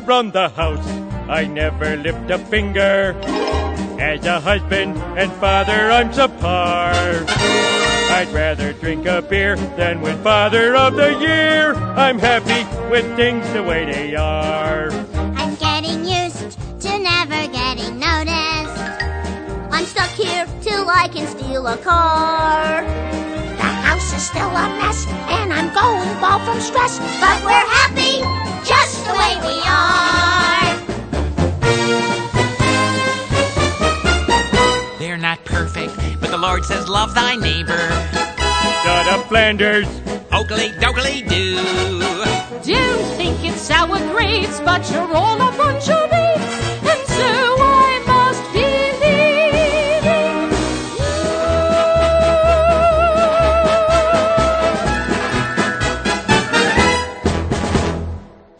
around the house, I never lift a finger. As a husband and father, I'm subpar. I'd rather drink a beer than win Father of the Year. I'm happy with things the way they are. I'm getting used to never getting noticed. I'm stuck here till I can steal a car. The house is still a mess, and I'm going bald from stress. But we're happy just the way we are. They're not perfect, but the Lord says love thy neighbor. Shut up, Flanders. Oakley dokley do. Do think it's sour grapes, but you're all